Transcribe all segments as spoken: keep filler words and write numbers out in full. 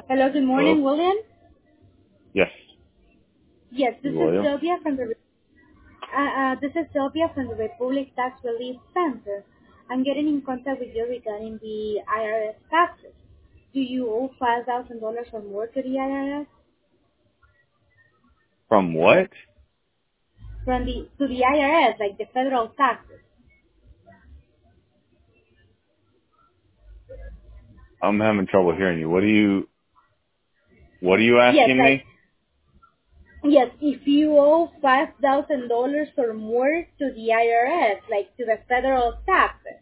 Hello, good Hello? morning, William. Yes. Yes, This this is is William. Sylvia from the uh, uh, this is Sylvia from the Republic Tax Relief Center. I'm getting in contact with you regarding the I R S taxes. Do you owe five thousand dollars or more to the I R S? From what? From the to the I R S, like the federal taxes. I'm having trouble hearing you. What are you, what are you Yes, asking like me? yes, if you owe five thousand dollars or more to the I R S, like to the federal taxes.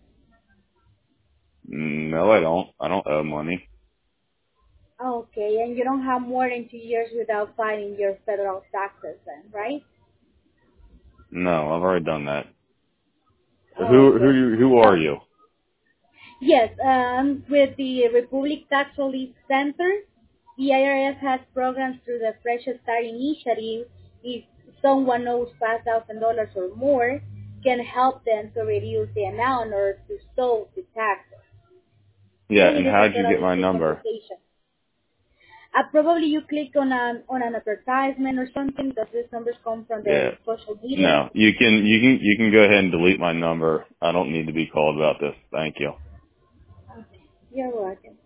Mm, No, I don't. I don't owe money. Okay, and you don't have more than two years without filing your federal taxes then, right? No, I've already done that. Who, Okay. who, who Uh, are you? yes, um, with the Republic Tax Relief Center, the I R S has programs through the Fresh Start Initiative. If someone owes five thousand dollars or more, can help them to reduce the amount or to solve the taxes. Yeah, And and it is a how'd you get totally my free number? consultation. Uh, probably you click on an on an advertisement or something because these numbers come from Yeah. the social media. No, you can, you can, you can go ahead and delete my number. I don't need to be called about this. Thank you. Okay. You're welcome.